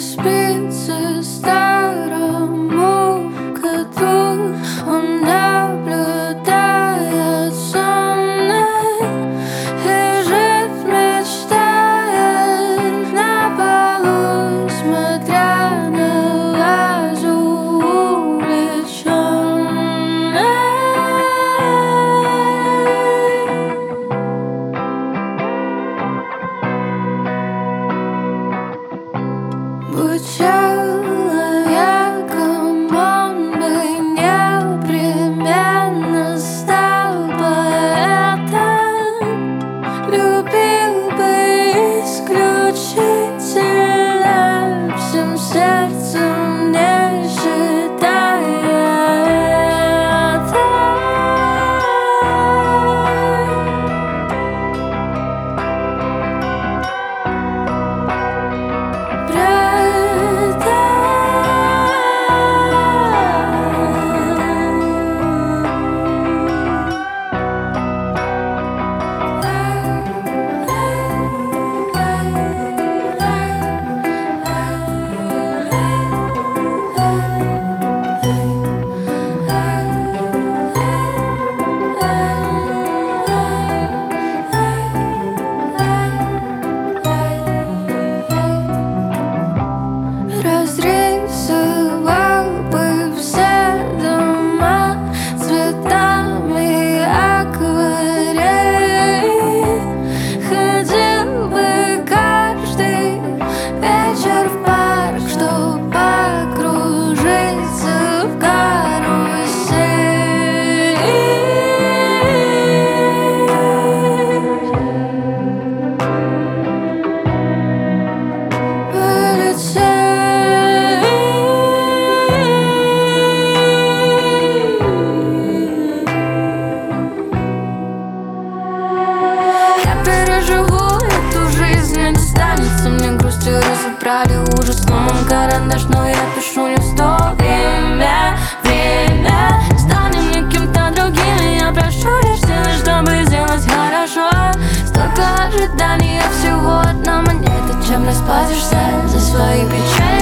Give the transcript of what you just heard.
спится старому коту. Он наблюдает за мной, лежит, мечтает на полу, смотря на лазу увлечённой. Будь человеком, он бы непременно стал поэтом, любил бы исключительно, всем сердцем не считая это. Разрисовал бы все дома цветами акварели, ходил бы каждый вечер в парк, чтоб погрузиться в карусель. Я переживу эту жизнь, не станется мне грустью разобрали ужас сломан карандаш, но я пишу не в то время. Станем мне кем-то другим, я прошу лишь сделать, чтобы сделать хорошо. Столько ожиданий, а всего одна монета, чем расплатишься за свои печали.